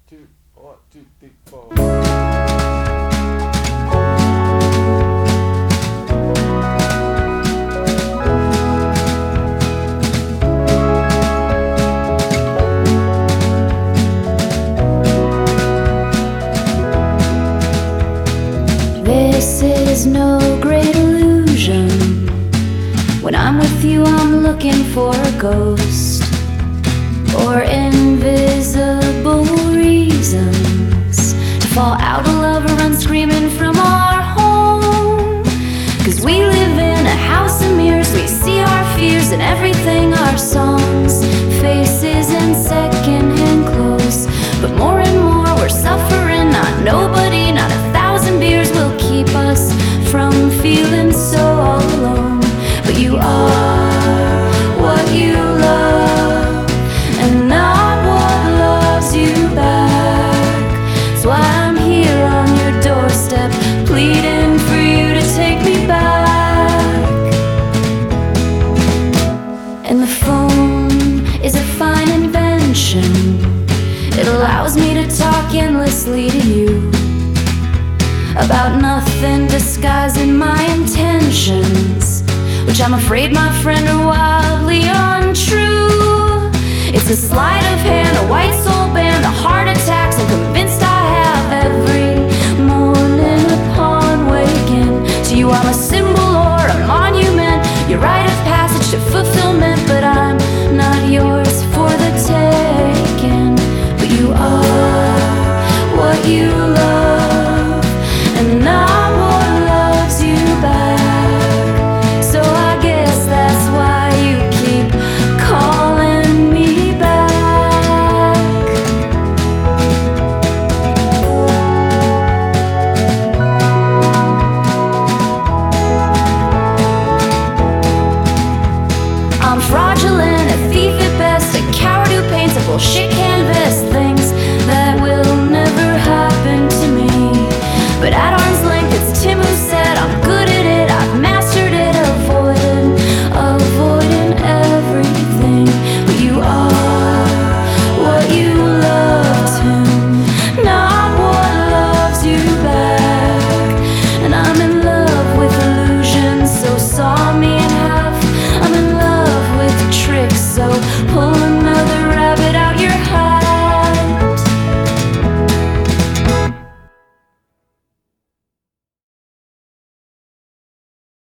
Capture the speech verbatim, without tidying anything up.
two, one, two, three, four. This is no great illusion. When I'm with you, I'm looking for a ghost or invisible reasons to fall out of love or run screaming from our home. Cause we live in a house of mirrors, we see our fears and everything, our songs, faces and secondhand clothes. But more and more we're suffering, not nobody, not a thousand beers will keep us from feeling so all alone. But you are what you love and not what loves you back. That's why I'm here on your doorstep, pleading for you to take me back. And the phone is a fine invention. It allows me to talk endlessly to you about nothing, disguising my intentions, which I'm afraid, my friend, are wildly untrue. It's a sleight of hand, a white soul